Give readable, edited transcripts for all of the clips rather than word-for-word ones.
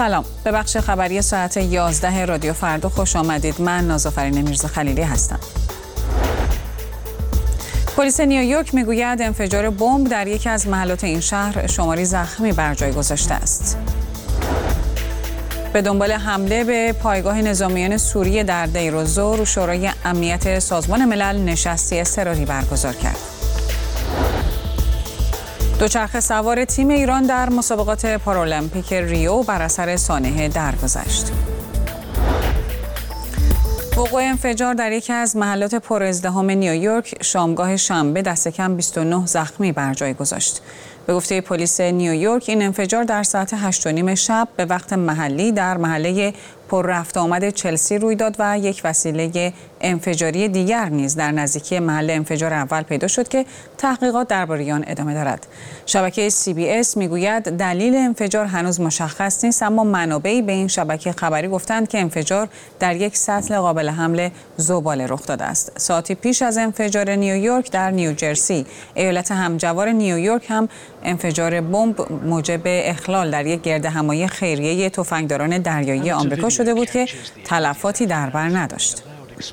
سلام، به بخش خبری ساعت 11 رادیو فردا خوش آمدید. من نازآفرین میرزا خلیلی هستم. پلیس نیویورک میگوید انفجار بمب در یکی از محلات این شهر شماری زخمی بر جای گذاشته است. به دنبال حمله به پایگاه نظامیان سوریه در دیر الزور، شورای امنیت سازمان ملل نشستی اضطراری برگزار کرد. دوچرخه سوار تیم ایران در مسابقات پارالمپیک ریو بر اثر سانحه درگذشت. وقوع انفجار در یکی از محلات پرازدحام نیویورک شامگاه شنبه دست کم 29 زخمی بر جای گذاشت. به گفته پلیس نیویورک این انفجار در ساعت 8:30 شب به وقت محلی در محله پر رفت آمد چلسی روی داد و یک وسیله انفجاری دیگر نیز در نزدیکی محل انفجار اول پیدا شد که تحقیقات درباره آن ادامه دارد. شبکه CBS میگوید دلیل انفجار هنوز مشخص نیست، اما منابعی به این شبکه خبری گفتند که انفجار در یک سطل قابل حمل زباله رخ داده است. ساعتی پیش از انفجار نیویورک در نیوجرسی، ایالت همجوار نیویورک، هم انفجار بمب موجب اخلال در یک گردهمایی خیریه تفنگداران دریایی آمریکا شده بود که تلفاتی در بر نداشت.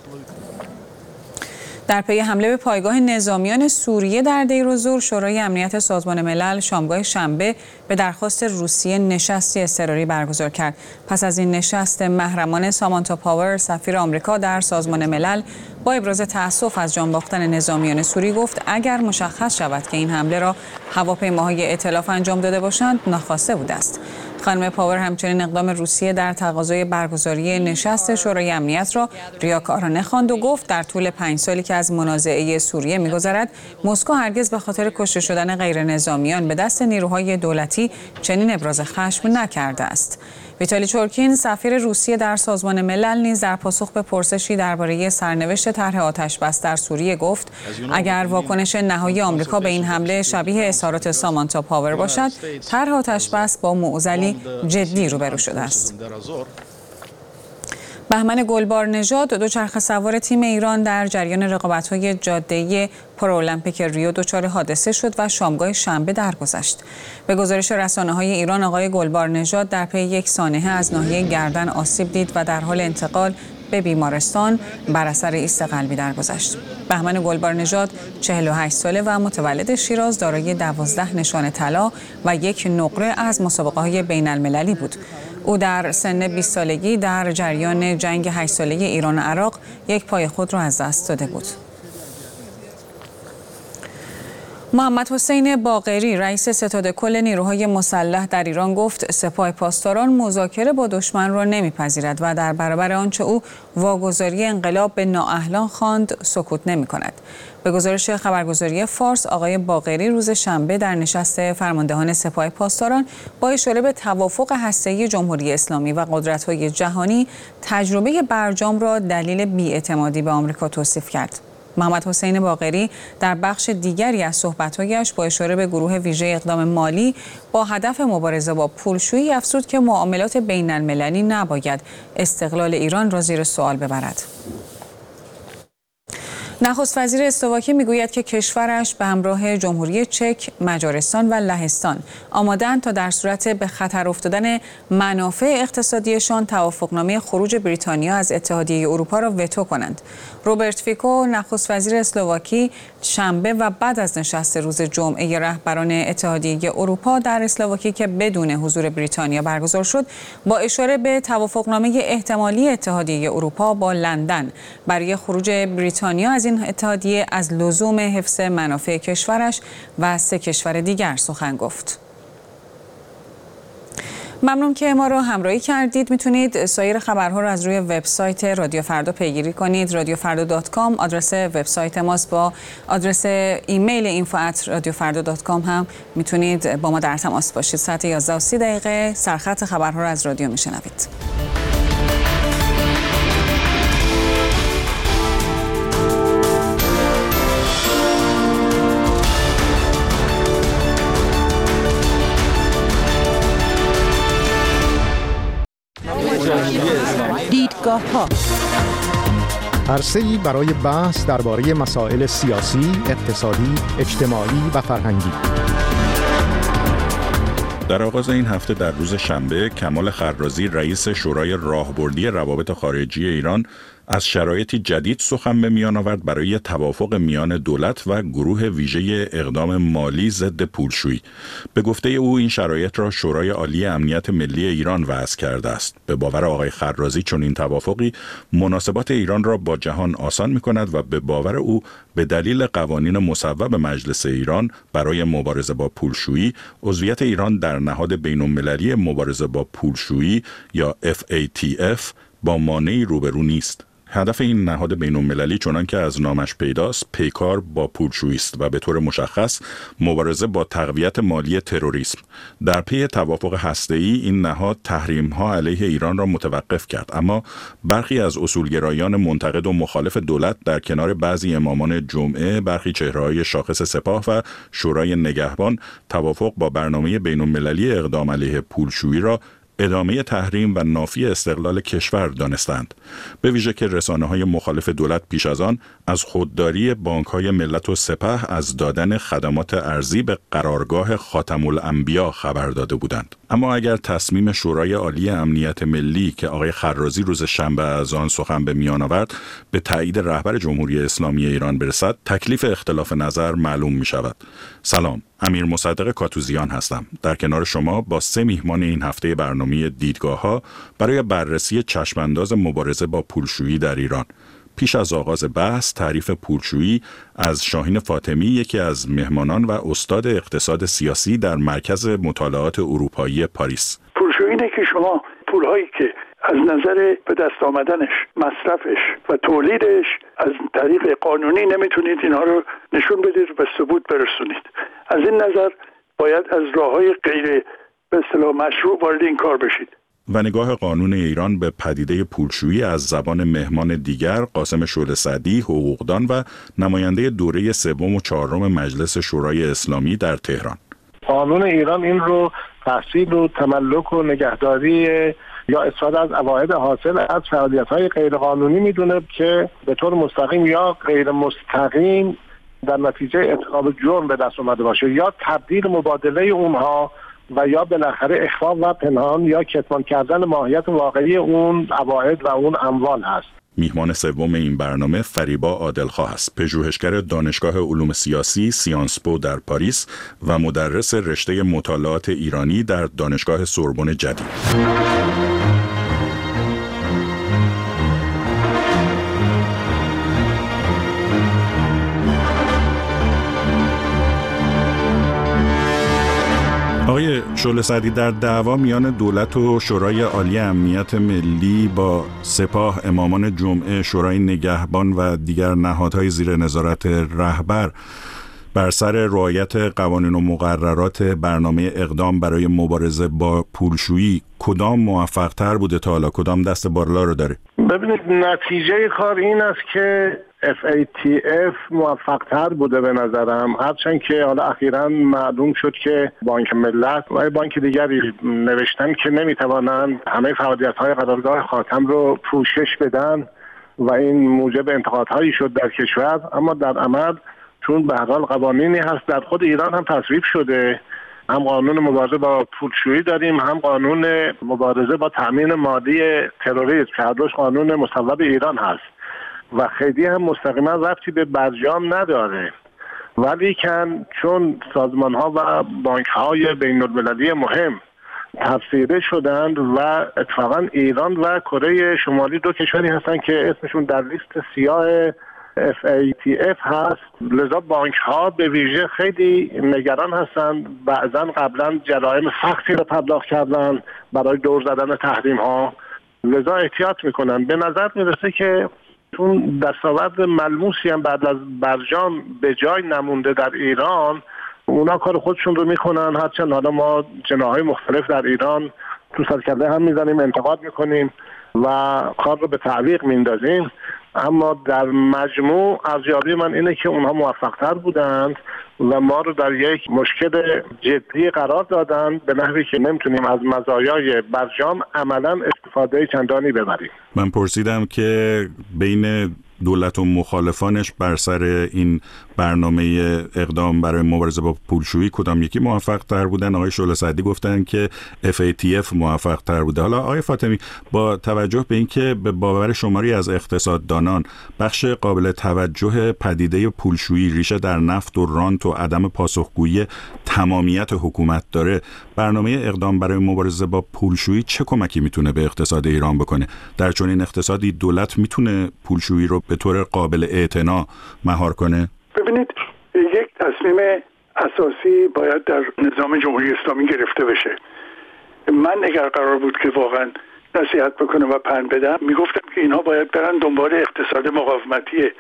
در پی حمله به پایگاه نظامیان سوریه در دیر الزور، شورای امنیت سازمان ملل شامگاه شنبه به درخواست روسیه نشستی اضطراری برگزار کرد. پس از این نشست، محرمانه سامانتا پاور، سفیر آمریکا در سازمان ملل، با ابراز تأسف از جان باختن نظامیان سوری گفت اگر مشخص شود که این حمله را هواپیماهای ائتلاف انجام داده باشند ناخواسته بوده است. خانم پاور همچنین اقدام روسیه در تقاضای برگزاری نشست شورای امنیت را ریاکارانه خواند و گفت در طول 5 سالی که از منازعه سوریه می‌گذرد، مسکو هرگز به خاطر کشته شدن غیر نظامیان به دست نیروهای دولتی چنین ابراز خشم نکرده است. ویتالی چورکین، سفیر روسیه در سازمان ملل، نیز در پاسخ به پرسشی درباره سرنوشت طرح آتش‌بس در سوریه گفت اگر واکنش نهایی آمریکا به این حمله شبیه اظهارات سامانتا پاور باشد، طرح آتش‌بس با معضلی جدی روبرو شده است. بهمن گلبارنژاد، دوچرخه سوار تیم ایران در جریان رقابت‌های جاده‌ای پارالمپیک ریو دچار حادثه شد و شامگاه شنبه درگذشت. به گزارش رسانه‌های ایران، آقای گلبارنژاد در پی یک سانحه از ناحیه گردن آسیب دید و در حال انتقال به بیمارستان بر اثر ایست قلبی درگذشت. بهمن گلبارنژاد 48 ساله و متولد شیراز، دارای 12 نشان طلا و 1 نقره از مسابقه‌های بین‌المللی بود. او در سن 20 سالگی در جریان جنگ 8 ساله ایران و عراق یک پای خود را از دست داده بود. محمد حسین باقری، رئیس ستاد کل نیروهای مسلح در ایران، گفت سپاه پاسداران مذاکره با دشمن را نمیپذیرد و در برابر آنچه او واگذاری انقلاب به نااهلان خواند سکوت نمی‌کند. به گزارش خبرگزاری فارس، آقای باقری روز شنبه در نشست فرماندهان سپاه پاسداران با اشاره به توافق هسته‌ای جمهوری اسلامی و قدرت‌های جهانی، تجربه برجام را دلیل بی‌اعتمادی به آمریکا توصیف کرد. محمد حسین باقری در بخش دیگری از صحبت‌هایش با اشاره به گروه ویژه اقدام مالی با هدف مبارزه با پولشویی افزود که معاملات بین‌المللی نباید استقلال ایران را زیر سوال ببرد. نخست وزیر اسلواکی میگوید که کشورش به همراه جمهوری چک، مجارستان و لهستان آماده‌اند تا در صورت به خطر افتادن منافع اقتصادیشان توافقنامه خروج بریتانیا از اتحادیه اروپا را وتو کنند. روبرت فیکو، نخست وزیر اسلواکی، شنبه و بعد از نشست روز جمعه رهبران اتحادیه اروپا در اسلواکی که بدون حضور بریتانیا برگزار شد، با اشاره به توافقنامه احتمالی اتحادیه اروپا با لندن برای خروج بریتانیا از این اتحادیه از لزوم حفظ منافع کشورش و 3 کشور دیگر سخن گفت. ممنون که ما رو همراهی کردید. میتونید سایر خبرها رو از روی وبسایت رادیو فردا پیگیری کنید. radiofarda.com آدرس وبسایت ماست. با آدرس ایمیل info@radiofarda.com هم میتونید با ما در تماس باشید. ساعت 11:30 سرخط خبرها رو از رادیو میشنوید. دیدگاه‌ها عرصه‌ای برای بحث درباره مسائل سیاسی، اقتصادی، اجتماعی و فرهنگی. در آغاز این هفته در روز شنبه کمال خرازی رئیس شورای راهبردی روابط خارجی ایران از شرایطی جدید سخن به میان آورد برای توافق میان دولت و گروه ویژه اقدام مالی ضد پولشویی. به گفته او این شرایط را شورای عالی امنیت ملی ایران وضع کرده است. به باور آقای خرازی چون این توافقی مناسبات ایران را با جهان آسان می‌کند و به باور او به دلیل قوانین مصوب مجلس ایران برای مبارزه با پولشویی عضویت ایران در نهاد بین‌المللی مبارزه با پولشویی یا FATF با مانعی روبرو نیست. هدف این نهاد بین‌المللی چنان که از نامش پیداست پیکار با پولشویی است و به طور مشخص مبارزه با تقویت مالی تروریسم. در پی توافق هسته‌ای این نهاد تحریم‌ها علیه ایران را متوقف کرد، اما برخی از اصولگرایان منتقد و مخالف دولت در کنار بعضی امامان جمعه، برخی چهره‌های شاخص سپاه و شورای نگهبان توافق با برنامه بین‌المللی اقدام علیه پولشویی را ادامه تحریم و نافی استقلال کشور دانستند. به ویژه که رسانه‌های مخالف دولت پیش از آن از خودداری بانک‌های ملت و سپه از دادن خدمات ارزی به قرارگاه خاتم الانبیا خبر داده بودند. اما اگر تصمیم شورای عالی امنیت ملی که آقای خرازی روز شنبه از آن سخن به میان آورد به تایید رهبر جمهوری اسلامی ایران برسد، تکلیف اختلاف نظر معلوم می شود. سلام، امیر مصدق کاتوزیان هستم. در کنار شما با 3 میهمان این هفته برنامه دیدگاه‌ها برای بررسی چشم‌انداز مبارزه با پولشویی در ایران. پیش از آغاز بحث تعریف پولشویی از شاهین فاطمی، یکی از مهمانان و استاد اقتصاد سیاسی در مرکز مطالعات اروپایی پاریس. پولشویی اینه که شما پولهایی که از نظر به دست آمدنش، مصرفش و تولیدش از طریق قانونی نمیتونید اینها رو نشون بدید و ثبوت برسونید. از این نظر باید از راههای غیر به اصطلاح مشروع وارد این کار بشید. و نگاه قانون ایران به پدیده پولشویی از زبان مهمان دیگر قاسم شعله سعدی، حقوقدان و نماینده دوره 3 و 4 مجلس شورای اسلامی در تهران. قانون ایران این رو تحصیل و تملک و نگهداری یا استفاده از عواید حاصل از فعالیت‌های غیرقانونی میدونه که به طور مستقیم یا غیر مستقیم در نتیجه ارتکاب جرم به دست اومده باشه یا تبدیل مبادله اونها و یا بالاخره اخفا و پنهان یا کتمان کردن ماهیت واقعی اون عواید و اون اموال هست. میهمان سوم این برنامه فریبا عادلخواه است، پژوهشگر دانشگاه علوم سیاسی سیانس پو در پاریس و مدرس رشته مطالعات ایرانی در دانشگاه سوربن جدید. آقای شعله سعدی، در دعوا میان دولت و شورای عالی امنیت ملی با سپاه، امامان جمعه، شورای نگهبان و دیگر نهادهای زیر نظارت رهبر بر سر رعایت قوانین و مقررات برنامه اقدام برای مبارزه با پولشویی، کدام موفق‌تر بوده تا حالا؟ کدام دست بالا رو داره؟ ببینید، نتیجه کار این است که FATF موفق‌تر بوده به نظرم، هرچند که حالا اخیراً معلوم شد که بانک ملت و بانک دیگری نوشتن که نمیتوانند همه فعالیت‌های قرارگاه خاتم رو پوشش بدن و این موجب انتقادهایی شد در کشور. اما در عمل چون به هر حال قوانینی هست در خود ایران هم تصویب شده، هم قانون مبارزه با پولشویی داریم، هم قانون مبارزه با تأمین مالی تروریسم که هر دوش قانون مصوب ایران هست و خیلی هم مستقیما ربطی به برجام نداره. ولی چون سازمان ها و بانک های بین المللی مهم تفسیره شدند و اتفاقا ایران و کره شمالی 2 کشوری هستن که اسمشون در لیست سیاه FATF هست، لذا بانک ها به ویژه خیلی نگران هستن. بعضا قبلا جرایم سختی رو پرداخت کردن برای دور زدن تحریم ها، لذا احتیاط میکنن. به نظر میرسه که چون دستاورد ملموسی هم بعد از برجام به جای نمونده در ایران، اونا کار خودشون رو میکنن. هرچند حالا ما جناحهای مختلف در ایران تو سرکله هم میزنیم، انتقاد میکنیم و کار رو به تعویق میندازیم، اما در مجموع ارزیابی من اینه که اونها موفق‌تر بودند و ما رو در یک مشکل جدی قرار دادن به نحوی که نمیتونیم از مزایای برجام عملاً استفاده چندانی ببریم. من پرسیدم که بین دولت و مخالفانش بر سر این برنامه اقدام برای مبارزه با پولشویی کدام یکی موفق تر بودن؟ آقای شعله سعدی گفتن که FATF موفق تر بوده. حالا آقای فاطمی، با توجه به اینکه به باور شماری از اقتصاددانان بخش قابل توجه پدیده پولشویی ریشه در نفت و رانت و عدم پاسخگویی تمامیت حکومت داره، برنامه اقدام برای مبارزه با پولشویی چه کمکی میتونه به اقتصاد ایران بکنه؟ در چنین اقتصادی دولت میتونه پولشویی رو به طور قابل اعتنا مهار کنه؟ ببینید، یک تصمیم اساسی باید در نظام جمهوری اسلامی گرفته بشه. من اگر قرار بود که واقعا نصیحت بکنم و پند بدم، میگفتم که اینها باید برن دنبال اقتصاد مقاومتی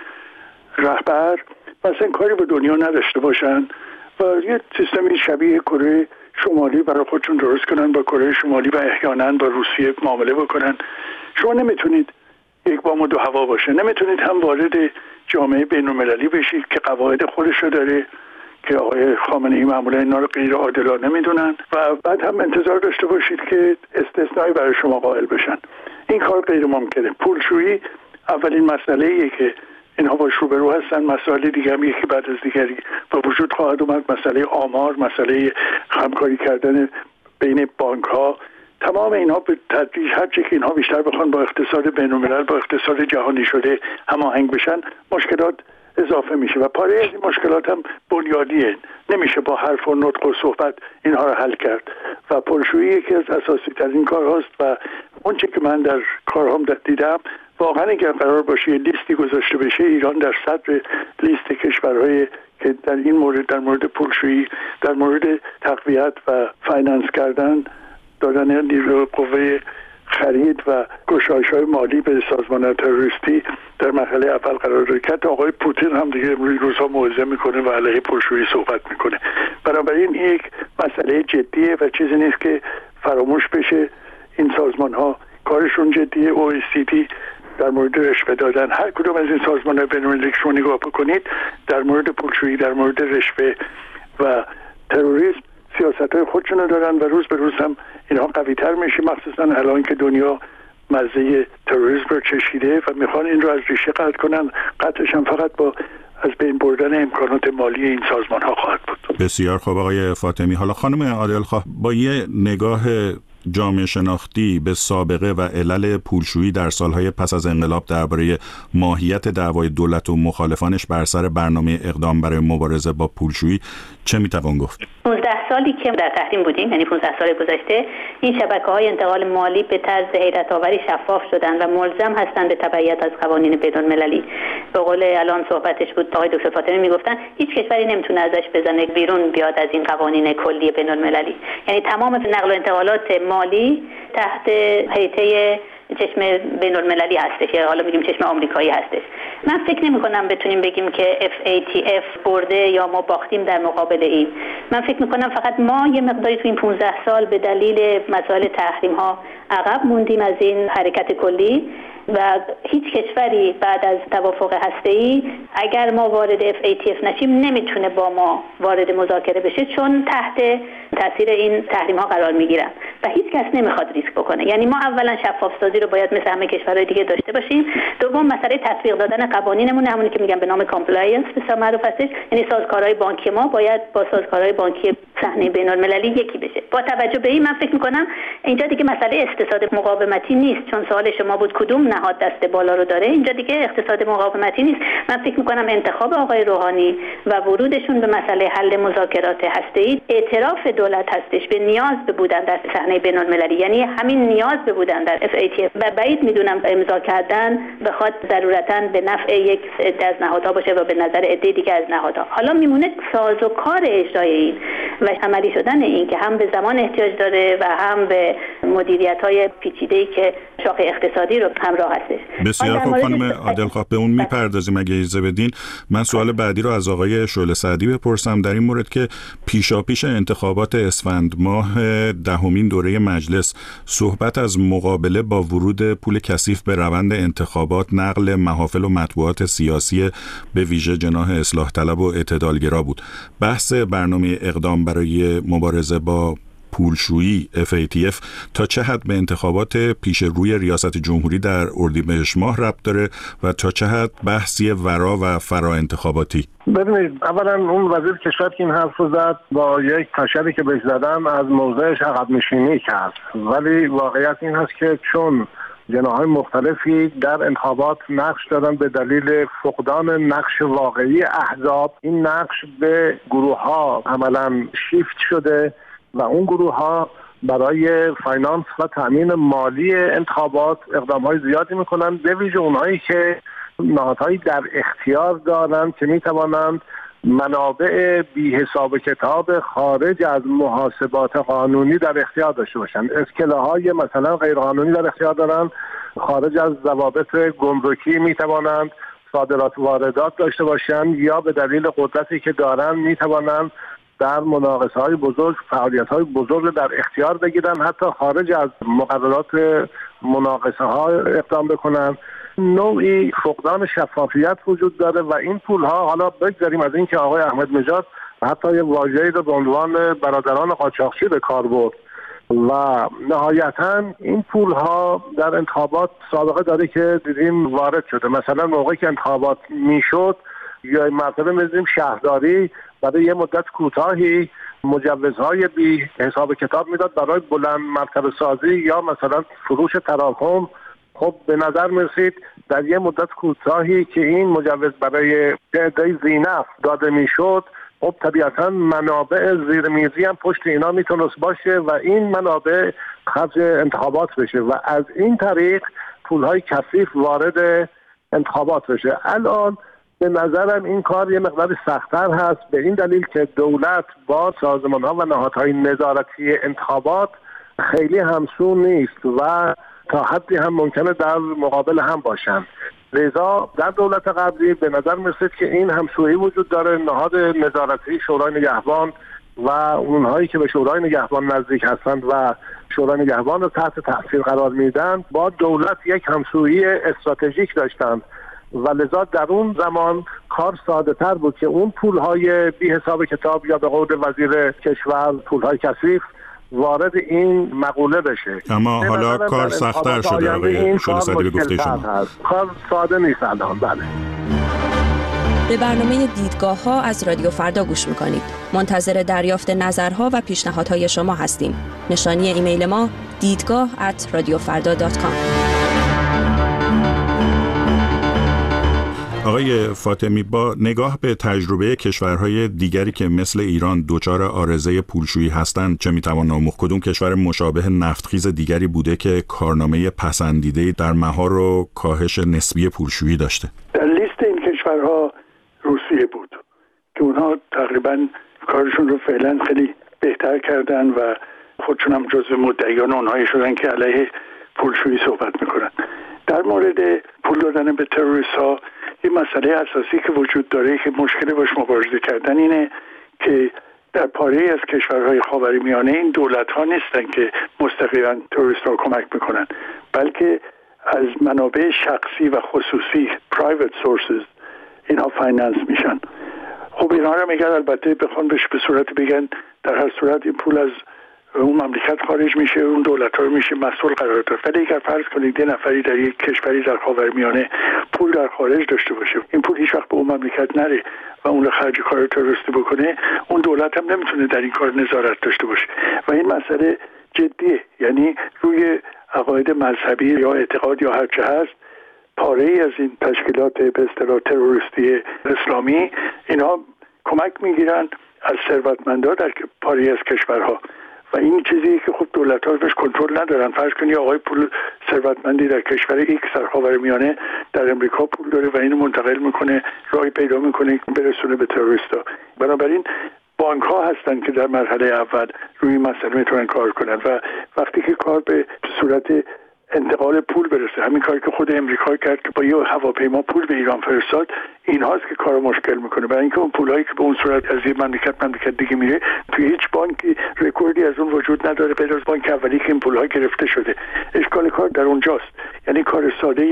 رهبر و اصلا کاری به دنیا نداشته باشن و یه سیستمی شبیه کره شمالی برای خودشون درست کنن، با کره شمالی و احیانا با روسیه معامله بکنن. شما نمیتونید یک بام و دو هوا باشه، نمیتونید هم وارد جامعه بین‌المللی بشید که قواعد خودشو داره که آقای خامنه‌ای معمولا اینا رو غیر عادلانه میدونن و بعد هم انتظار داشته باشید که استثنایی برای شما قائل بشن. این کار غیر ممکنه. پولشویی اولین مسئله‌ایه که اینها باش روبرو هستن. مسائل دیگه هم یکی بعد از دیگری با وجود خواهد اومد. مسئله آمار، مسئله همکاری کردن بین بانک‌ها، تمام اینها به تدریج هرچه که اینها بیشتر بخوان با اقتصاد بین‌الملل، با اقتصاد جهانی شده هماهنگ بشن، مشکلات اضافه میشه و پاره از این مشکلات هم بنیادیه. نمیشه با حرف و نطق و صحبت اینها رو حل کرد و پولشویی یکی از اساسی ترین کارهاست و اون چه که من در کارهام دیدم، واقعا اگر قرار باشه لیستی گذاشته بشه، ایران در صدر لیست کشورهای که در این مورد، در مورد پولشویی، در مورد تقویت و فایننس کردن، دادن نیروی قوه خرید و گشایش‌های مالی به سازمان تروریستی در مرحله اول قرار داره که آقای پوتین هم دیگه روزها موعظه میکنه و علیه پولشویی صحبت میکنه. بنابراین یک مسئله جدیه و چیزی نیست که فراموش بشه. این سازمان‌ها کارشون جدیه. OECD در مورد رشوه دادن، هر کدوم از این سازمان‌های بین‌المللی شما نگاه بکنید، در مورد پولشویی، در مورد رشوه و تروریسم سیاست‌های خودشونو دارن و روز به روز هم اینها قوی‌تر میشه، مخصوصا الان که دنیا مزه تروریسم رو چشیده و میخوان این رو از ریشه قطع کنن. قطعش هم فقط با از بین بردن امکانات مالی این سازمان‌ها خواهد بود. بسیار خوب آقای فاطمی. حالا خانم عادلخواه، با یه نگاه جامعه شناختی به سابقه و علل پولشویی در سالهای پس از انقلاب درباره ماهیت دعوای دولت و مخالفانش بر سر برنامه اقدام برای مبارزه با پولشویی چه میتوان گفت؟ 15 سالی که در تحریم بودیم، یعنی 15 سال گذشته، این شبکه‌های انتقال مالی به طرز حیرت‌آوری شفاف شدن و ملزم هستند به تبعیت از قوانین بین‌المللی. به قول الان صحبتش بود آقای دکتر فاطمی میگفتن هیچ کشوری نمیتونه ازش بزنه بیرون بیاد از این قوانین کلی بین‌المللی. یعنی تمام نقل و انتقالات مالی تحت هیئت چشم بین‌المللی هستش، یا حالا میگیم چشم آمریکایی هستش. من فکر نمی‌کنم بتونیم بگیم که FATF برده یا ما باختیم در مقابل این. من فکر می‌کنم فقط ما یه مقداری تو این 15 سال به دلیل مسائل تحریم‌ها عقب موندیم از این حرکت کلی و هیچ کشوری بعد از توافق هسته‌ای اگر ما وارد FATF نشیم نمیتونه با ما وارد مذاکره بشه، چون تحت تاثیر این تحریم‌ها قرار میگیرن و هیچ کس نمیخواد ریسک بکنه. یعنی ما اولا شفاف سازی رو باید مثل همه کشورهای دیگه داشته باشیم. دوم مسئله تطبیق دادن قوانینمون، همونی که میگن به نام کامپلاینس به معروف هستش، یعنی سازکارهای بانکی ما باید با سازکارهای بانکی صحنه بین‌المللی یکی بشه. با توجه به این من فکر می‌کنم اینجا دیگه مسئله اقتصاد مقاومتی نیست، چون سوال شما بود کدوم نهاد دست بالا رو داره. اینجا دیگه اقتصاد مقاومتی نیست. من فکر می‌کنم انتخاب آقای روحانی و ورودشون به مسئله حل مذاکرات هسته‌ای اعتراف دولت هستش به نیاز به بودن در صحنه بین‌المللی، یعنی همین نیاز به بودن در FATF و بعید میدونم امضا کردن بخواد ضرورتاً به نفع یک عده از نهادها باشه و به نظر عده دیگه از نهادها. حالا میمونه سازوکار اجرای این و عملی شدن این که هم به زمان احتیاج داره و هم به مدیریت‌های پیچیده‌ای که شاخه اقتصادی رو همراه هستش. بسیار خوب خانم عادلخواه، به اون میپردازیم اگه اجازه بدین. من سوال بعدی رو از آقای شعله سعدی بپرسم در این مورد که پیشاپیش انتخابات اسفند ماه 10مین دوره مجلس صحبت از مقابله با ورود پول کثیف به روند انتخابات، نقل محافل و مطبوعات سیاسی به ویژه جناح اصلاح طلب و اعتدالگرا بود. بحث برنامه اقدام برای مبارزه با پولشویی FATF تا چه حد به انتخابات پیش روی ریاست جمهوری در اردیبهشت ماه ربط داره و تا چه حد بحثی ورا و فرا انتخاباتی؟ ببینید، اولا اون وزیر کشور که این حرف رو زد با یک تشری که بهش زدن از موضعش عقب نشینی کرد، ولی واقعیت این هست که چون جناح‌های مختلفی در انتخابات نقش دارن به دلیل فقدان نقش واقعی احزاب، این نقش به گروه‌ها عملاً شیفت شده و اون گروه‌ها برای فاینانس و تأمین مالی انتخابات اقدام‌های زیادی میکنن، به ویژه اونهایی که نهادهایی در اختیار دارن که میتوانند منابع بی حساب کتاب خارج از محاسبات قانونی در اختیار داشته باشن. اسکله‌های مثلا غیرقانونی در اختیار دارن، خارج از ضوابط گمرکی میتوانند صادرات و واردات داشته باشن، یا به دلیل قدرتی که دارن میتوانند در مناقصه‌های بزرگ فعالیت‌های بزرگ در اختیار بگیرن، حتی خارج از مقررات مناقصه‌ها اقدام بکنن. نوعی فقدان شفافیت وجود داره و این پول‌ها، حالا بگذاریم از این که آقای احمد نژاد حتی یه واژه‌ای رو به عنوان برادران قاچاقچی به کار برد و نهایتاً این پول‌ها در انتخابات سابقه داره که دیدیم وارد شده. مثلا موقعی که انتخابات میشد یا مرتبه می‌دیدیم شهرداری برای یه مدت کوتاهی مجوزهای بی حساب کتاب میداد برای بلند مرتبه سازی یا مثلا فروش تراکم. خب به نظر میرسید در یه مدت کوتاهی که این مجوز برای عده زینف داده میشد، خب طبیعتا منابع زیرمیزی هم پشت اینا میتونست باشه و این منابع خرج انتخابات بشه و از این طریق پولهای کثیف وارد انتخابات بشه. الان به نظرم این کار یه مقدار سخت‌تر هست، به این دلیل که دولت با سازمان‌ها و نهادهای نظارتی انتخابات خیلی همسو نیست و تا حدی هم ممکنه در مقابل هم باشن. لذا در دولت قبلی به نظر می‌رسید که این همسویی وجود داره. نهاد نظارتی شورای نگهبان و اونهایی که به شورای نگهبان نزدیک هستند و شورای نگهبان رو تحت تاثیر قرار میدن با دولت یک همسویی استراتژیک داشتند و لذا در اون زمان کار ساده تر بود که اون پولهای بی حساب کتاب یا به قول وزیر کشور پولهای کثیف وارد این مقوله بشه. اما حالا کار سخت‌تر شده آقای شورسدی به گفته شما. کار ساده نیست الان. بله. به برنامه دیدگاه‌ها از رادیو فردا گوش می‌کنید. منتظر دریافت نظرها و پیشنهادهای شما هستیم. نشانی ایمیل ما deedgah@radiofarda.com. آقای فاطمی، با نگاه به تجربه کشورهای دیگری که مثل ایران دچار عارضه پولشویی هستند، چه میتوان آموخت؟ کدوم کشور مشابه نفتخیز دیگری بوده که کارنامه پسندیده در مهار و کاهش نسبی پولشویی داشته؟ در لیست این کشورها روسیه بود که اونها تقریبا کارشون رو فعلا خیلی بهتر کردن و خودشون هم جزو مدعیان اونهایی شدن که علیه پولشویی صحبت میکنن. در مورد پول دادن به تروریست ها این مسئله اساسی که وجود داره که مشکل باش مبارزه کردن اینه که در پاره از کشورهای خاورمیانه این دولت ها نیستن که مستقیما تروریست ها کمک میکنن، بلکه از منابع شخصی و خصوصی private sources اینها فایننس میشن. خب اینها رو میگن البته بخوان به صورت بگن در هر صورت این پول از اون مملکت خارج میشه، اون دولت ها رو میشه مسئول قرار داد. ولی اگر فرض کنید یه نفری در یک کشوری در خاورمیانه پول در خارج داشته باشه، این پول هیچ وقت به اون مملکت نره و اون رو خرج کار تروریستی بکنه، اون دولت هم نمیتونه در این کار نظارت داشته باشه و این مسئله جدیه. یعنی روی عقاید مذهبی یا اعتقاد یا هر چه هست، پاره ای از این تشکیلات به اصطلاح تروریستی اسلامی اینها کمک میگیرن از ثروتمندان در پاره از کشورها و این چیزی که خب دولت‌ها بهش کنترل ندارن. فرض کنید آقای پول ثروتمندی در کشور ایکس در خاورمیانه در امریکا پول داره و اینو منتقل میکنه، راهی پیدا میکنه برسونه به تروریستا. بنابراین بانک‌ها هستن که در مرحله اول روی این مسئله میتونن کار کنن و وقتی که کار به صورت انتقال پول برسه، همین کاری که خود امریکا کرد که با یه هواپیما پول به ایران فرستاد، این هاست که کارو مشکل میکنه. برای اینکه اون پولایی که به اون صورت از این مملکت دیگه میره، توی هیچ بانکی رکوردی از اون وجود نداره غیر از بانک اولی که این پولها گرفته شده. اشکال کار در اونجاست. یعنی کار ساده ای نیست.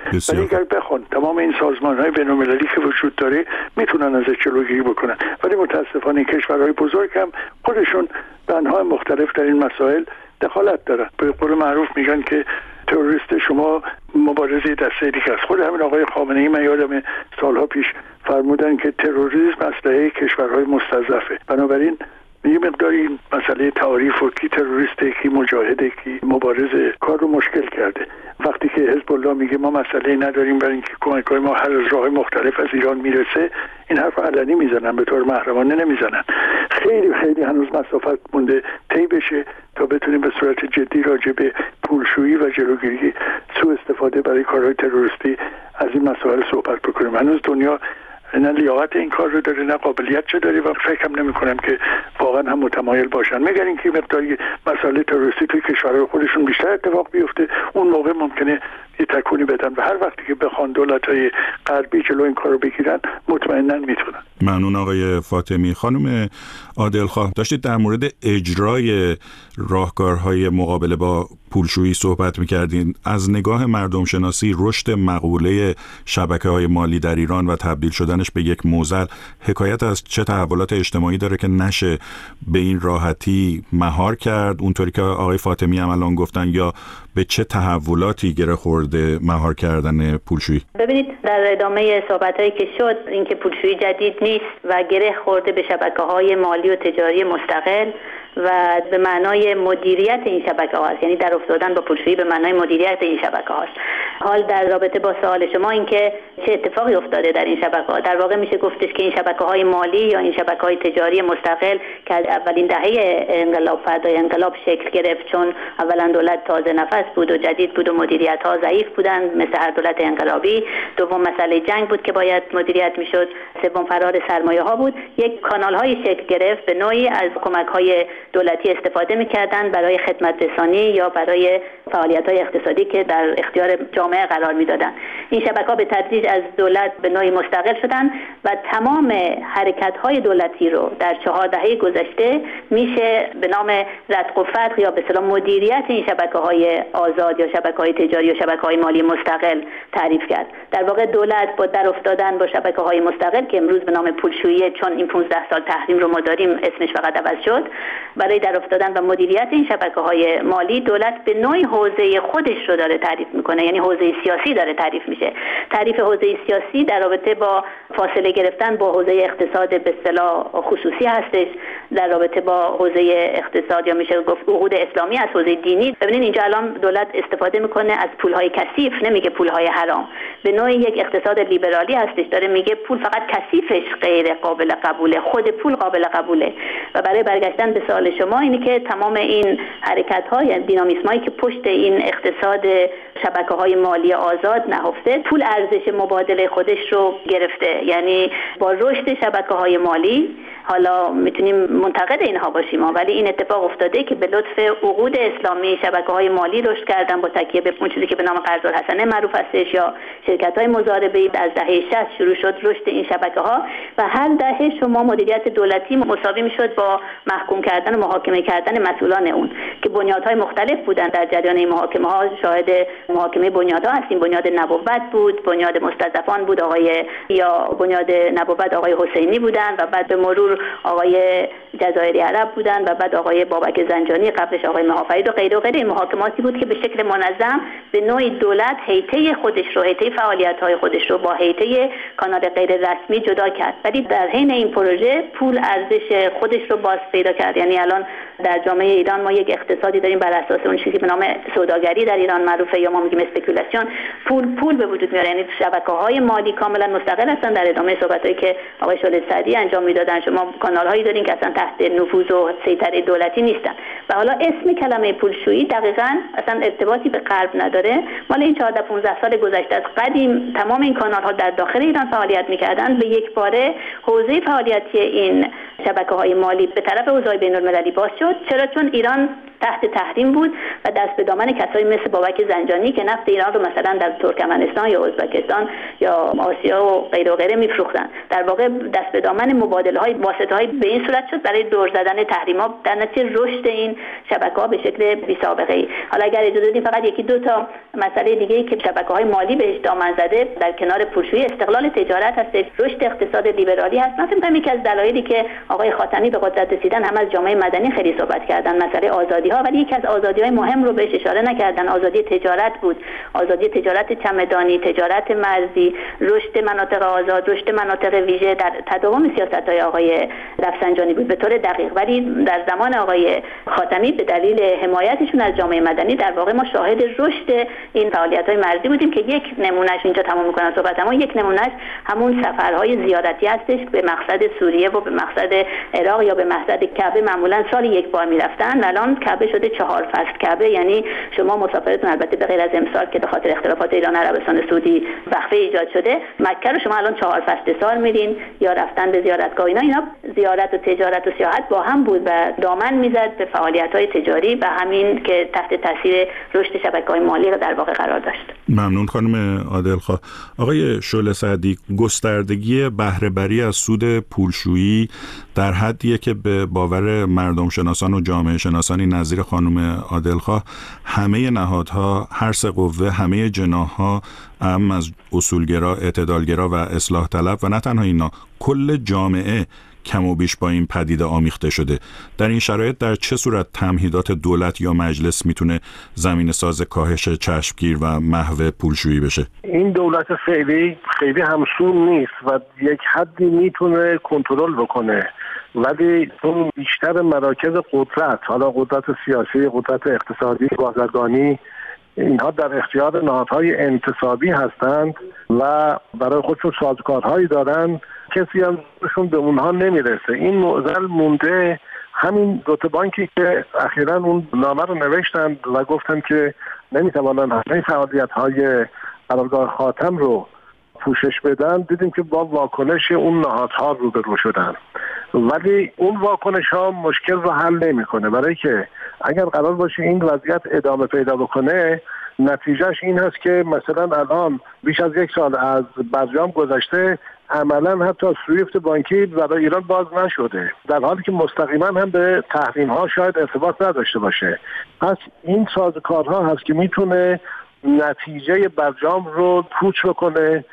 ولی اگر بخوان تمام این سازمان‌های بین‌المللی که وجود داره میتونن ازش جلوگیری بکنن، ولی متاسفانه کشورهای بزرگ هم خودشون به انواع مختلف در این مسائل دخالت دارن. به قول معروف میگن که تروریست شما مبارزه دسته دیگه است. خود همین آقای خامنه‌ای من یادم سالها پیش فرمودن که تروریسم اسلحه کشورهای مستضعفه. بنابراین یه مقداری مسئله تعاریف و کی تروریسته، کی مجاهده، کی مبارزه کار رو مشکل کرده. وقتی که حزب الله میگه ما مسئله نداریم برای اینکه کمک‌های ما هر از راه مختلف از ایران میرسه، این حرف علنی میزنن، به طور محرمانه نمیزنن. خیلی خیلی هنوز مسافت مونده طی بشه تا بتونیم به صورت جدی راجع به پولشویی و جلوگیری سوء استفاده برای کارهای تروریستی از این مسائل صحبت بکنیم. هنوز دنیا نه لیاقت این کار رو داره نه قابلیت چه داره و فکرم نمی کنم که واقعا هم متمایل باشن. مگر اینکه مقداری مسائل تروریستی توی کشورهای خودشون بیشتر اتفاق بیفته، اون موقع ممکنه یه تکونی بدن و هر وقتی که بخوان دولت‌های غربی جلو این کار رو بگیرن مطمئناً میتونن. ممنون آقای فاطمی. خانم عادلخواه، داشتید در مورد اجرای راهکارهای مقابله با پولشویی صحبت می‌کردین. از نگاه مردم شناسی رشد مقوله شبکه‌های مالی در ایران و تبدیل شدنش به یک معضل حکایت از چه تحولات اجتماعی داره که نشه به این راحتی مهار کرد اونطوری که آقای فاطمی هم الان گفتن، یا به چه تحولاتی گره خورده مهار کردن پولشویی؟ ببینید در ادامه صحبتایی که شد اینکه پولشویی جدید نیست و گره خورده به شبکه‌های مالی و تجاری مستقل و به معنای مدیریت این شبکه ها است، یعنی در افتادن با پولشویی به معنای مدیریت این شبکه هاست. حال در رابطه با سوال شما اینکه چه اتفاقی افتاده در این شبکه ها، در واقع میشه گفتش که این شبکه های مالی یا این شبکه های تجاری مستقل که از اولین دهه انقلاب فردای انقلاب شکل گرفت، چون اولا دولت تازه نفس بود و جدید بود و مدیریت ها ضعیف بودند مثل هر دولت انقلابی، دوم مسئله جنگ بود که باید مدیریت میشد، سوم فرار سرمایه ها بود، یک کانال های شکل گرفت به نوعی از کمک های دولتی استفاده می‌کردند برای خدمت رسانی یا برای فعالیت‌های اقتصادی که در اختیار جامعه قرار می‌دادند. این شبکه‌ها به تدریج از دولت به نوعی مستقل شدند و تمام حرکت‌های دولتی رو در 4 دهه گذشته میشه به نام رتق و فتق یا به اصطلاح مدیریت این شبکه‌های آزاد یا شبکه‌های تجاری یا شبکه‌های مالی مستقل تعریف کرد. در واقع دولت با در افتادن با شبکه‌های مستقل که امروز به نام پولشویی، چون این 15 سال تحریم رو ما داریم اسمش فقط عوض شد، برای در افتادن و مدیریت این شبکه‌های مالی دولت به نوعی حوزه خودش رو داره تعریف میکنه، یعنی حوزه سیاسی داره تعریف میشه. تعریف حوزه سیاسی در رابطه با فاصله گرفتن با حوزه اقتصاد به اصطلاح خصوصی هستش، در رابطه با حوزه اقتصاد یا میشه گفت عقود اسلامی از حوزه دینی. ببینید اینجا الان دولت استفاده میکنه از پولهای کثیف، نمیگه پولهای حرام، به نوعی یک اقتصاد لیبرالی هستش، داره میگه پول فقط کثیفش غیر قابل قبوله، خود پول قابل قبوله. و برای برگشتن به سوال شما اینه که تمام این حرکت‌ها یا دینامیسمایی که پشت این اقتصاد شبکه‌های مالی آزاد نهفته، پول ارزش مبادله خودش رو گرفته. یعنی با رشد شبکه‌های مالی، حالا میتونیم منتقد اینها باشیم ولی این اتفاق افتاده که به لطف عقود اسلامی شبکه‌های مالی رشد کردن با تکیه به اون چیزی که به نام قرض الحسنه معروف هستش یا شرکت‌های مضاربه‌ای. از دهه 60 شروع شد رشد این شبکه‌ها و هر دهه شما مدیریت دولتی مساوی میشد با محکوم کردن و محاکمه کردن مسئولان اون که بنیادهای مختلف بودن. در جریان این محاکمه‌ها شاهد محاکمه بنیادها هستیم. بنیاد نبوت بود، بنیاد مستضعفان بود یا بنیاد نبوت آقای حسینی بودن و بعد به مرور آقای جزایری عرب بودن و بعد آقای بابک زنجانی، قبلش آقای مهافرید و غیره و غیره. این محاکماتی بود که به شکل منظم به نوعی دولت هیته خودش رو، هیته فعالیت‌های خودش رو با هیته کانال غیر رسمی جدا کرد. ولی در حین این پروژه پول ارزش خودش رو باز پیدا کرد. یعنی الان در جامعه ایران ما یک اقتصادی داریم بر اساس اون چیزی به نام سوداگری در ایران معروفه یا ما میگیم اسپکولاسیون. پول به وجود میاره، یعنی شبکه‌های مالی کاملا مستقل هستن. در ادامه صحبتایی که آقای شعله سعدی انجام میدادن شما کانال‌هایی دارین که اصلا تحت نفوذ و سیطره دولتی نیستن. و حالا اسم کلمه پولشویی دقیقاً اصلا ارتباطی به غرب نداره. مال این 14 15 سال گذشته از قدیم تمام این کانال‌ها در داخل ایران فعالیت می‌کردن. به یک باره حوزه فعالیتی این شبکه‌های مالی به طرف حوزه بین‌المللی باز شد. چرا؟ چون ایران تحت تحریم بود و دست به دامن کسایی مثل بابک زنجانی که نفت ایران رو مثلا در ترکمنستان یا ازبکستان یا آسیا و غیره میفروختن. در واقع دست به دامن مبادله‌های واسطه‌های به این صورت شد برای دور زدن تحریم‌ها، در نتیجه رشد این شبکه‌ها به شکل بی‌سابقه‌ای. حالا اگر اجازه بدید فقط یکی دو تا مسئله دیگه‌ای که شبکه‌های مالی بهش دامن زده در کنار پولشویی، استقلال تجارت هست، رشد اقتصاد لیبرالی هست. مثلا یکی از دلایلی که آقای خاتمی به قدرت رسیدن هم از جامعه مدنی خیلی صحبت کردن، مسئله آزادی‌ها، ولی یکی از آزادی‌های مهم رو بهش اشاره نکردن. آزادی تجارت بود، آزادی تجارت چمدانی، تجارت مرزی، رشد مناطق آزاد، رشد مناطق ویژه در تداوم سیاست‌های آقای رفسنجانی بود به طور دقیق. ولی در زمان آقای خاتمی به دلیل حمایتشون از جامعه مدنی در واقع ما شاهد رشد این فعالیت‌های مرزی بودیم که یک نمونهش اینجا تمام می‌کنم صحبتمو، یک نمونهش همون سفرهای زیارتی هستش به مقصد سوریه و به مقصد عراق یا به مقصد کعبه. معمولاً سال یک بار می‌رفتن، الان کعبه شده 4 فصل کعبه، یعنی شما مسافرتون البته به غیر از امسال که به خاطر اختلافات ایران عربستان سعودی وقفه ایجاد شده، مکه رو شما الان 4 فصل سال میرین یا رفتن به زیارتگاه. اینا زیارت و تجارت و سیاحت با هم بود و دامن میزد به فعالیت‌های تجاری و همین که تحت تاثیر رشد شبکه‌های مالی در واقع قرار داشت. ممنون خانم عادلخواه. آقای شعله سعدی، گستردگی بهره بری از سود پولشویی در حدیه که به باور مردم شناسان و جامعه شناسانی نظیر خانم عادلخواه همه نهادها، هر سه قوه، همه جناح‌ها از اصولگرا، اعتدالگرا و اصلاح طلب و نه تنها اینا، کل جامعه کم و بیش با این پدیده آمیخته شده. در این شرایط در چه صورت تمهیدات دولت یا مجلس میتونه زمینه ساز کاهش چشمگیر و محو پولشویی بشه؟ این دولت خیلی همسون نیست و یک حدی میتونه کنترل بکنه، ولی اون بیشتر مراکز قدرت، حالا قدرت سیاسی، قدرت اقتصادی، بازرگانی، اینها در اختیار نهادهای انتصابی هستند و برای خودشون سازوکارهایی دارن، کسی همشون به اونها نمیرسه. این معضل مونده. همین دوتا بانکی که اخیراً اون نامه رو نوشتند و گفتن که نمیتوانن همه فعالیت‌های قرارگاه خاتم رو پوشش بدن، دیدیم که با واکنش اون نهادها روبرو شدن، ولی اون واکنش ها مشکل رو حل نمیکنه. برای که اگر قرار باشه این وضعیت ادامه پیدا بکنه، نتیجهش این هست که مثلا الان بیش از 1 سال از برجام گذشته، عملا حتی سویفت بانکی برای ایران باز نشده، در حالی که مستقیما هم به تحریم ها شاید ارتباط نداشته باشه. پس این سازوکارها هست که میتونه نتیجه برجام رو پوچ بکنه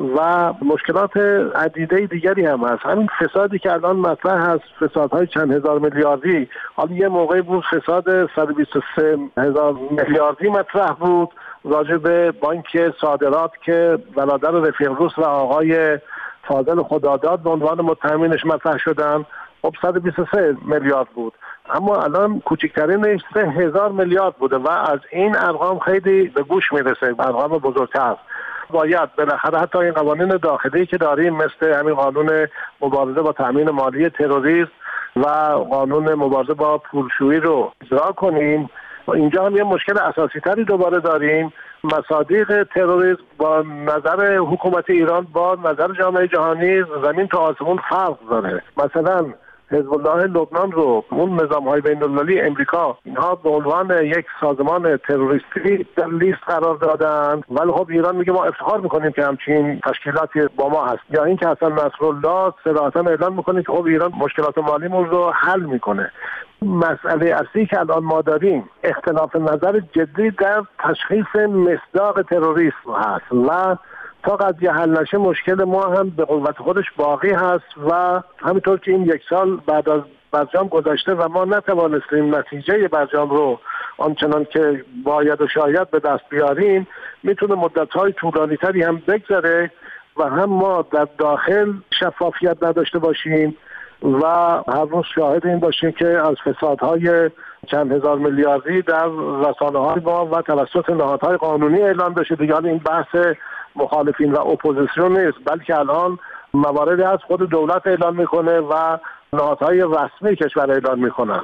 و مشکلات عدیده دیگری هم هست. همین فسادی که الان مطرح هست، فسادهای چند هزار میلیاردی، حالا یه موقعی بود فساد 123 هزار میلیاردی مطرح بود راجع به بانک صادرات که برادر رفیق روس و آقای فاضل خداداد به عنوان متهمینش مطرح شدن. خب 123 میلیارد بود، اما الان کوچکترینش 3000 میلیارد بوده و از این ارقام خیلی به گوش میرسه، ارقام بزرگتر. باید بالاخره حتی این قوانین داخلی که داریم، مثل همین قانون مبارزه با تامین مالی تروریسم و قانون مبارزه با پولشویی رو اجرا کنیم. اینجا هم یه مشکل اساسی تری دوباره داریم. مصادیق تروریسم با نظر حکومت ایران با نظر جامعه جهانی زمین تا آسمون فرق داره. مثلا حزب الله لبنان رو اون نظام‌های بین‌المللی امریکا اینها به عنوان یک سازمان تروریستی در لیست قرار دادن، ولی خب ایران میگه ما افتخار میکنیم که همچین تشکیلاتی با ما هست. یا اینکه حسن نصرالله صراحتاً اعلان میکنه که خب ایران مشکلات مالیمون رو حل میکنه. مسئله اصلی که الان ما داریم اختلاف نظر جدی در تشخیص مصداق تروریسم هست و تا قضیه حل نشه مشکل ما هم به قوت خودش باقی هست و همینطور که این 1 سال بعد از برجام گذشته و ما نتوانستیم نتیجه برجام رو آنچنان که باید و شاید به دست بیاریم، میتونه مدت‌های طولانی تری هم بگذره و هم ما در داخل شفافیت نداشته باشیم و هر روز شاهد این باشیم که از فسادهای چند هزار میلیاردی در رسانه‌های ما و توسط نهادهای قانونی اعلام بشه. دیگه این بحث مخالفین و اپوزیسیون نیست، بلکه الان مواردی از خود دولت اعلام میکنه و نهادهای رسمی کشور اعلام میکنن.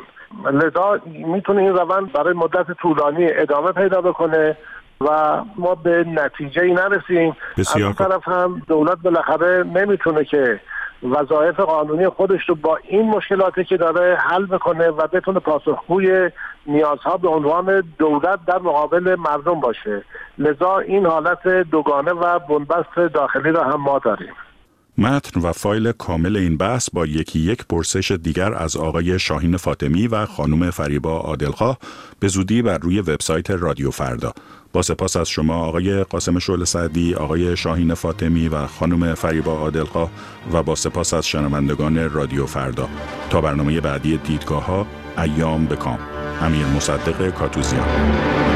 لذا میتونه این روند برای مدت طولانی ادامه پیدا بکنه و ما به نتیجه ای نرسیم. از اون طرف هم دولت بالاخره نمیتونه که وظایف قانونی خودش رو با این مشکلاتی که داره حل بکنه و بتونه پاسخگوی نیازها به عنوان دولت در مقابل مردم باشه. لذا این حالت دوگانه و بنبست داخلی را هم ما داریم. متن و فایل کامل این بحث با یکی یک پرسش دیگر از آقای شاهین فاطمی و خانم فریبا عادلخواه به زودی بر روی وبسایت رادیو فردا. با سپاس از شما آقای قاسم شعله سعدی، آقای شاهین فاطمی و خانم فریبا عادلخواه و با سپاس از شنوندگان رادیو فردا. تا برنامه بعدی دیدگاه‌ها، ایام بکام. امیر مصدق کاتوزیان.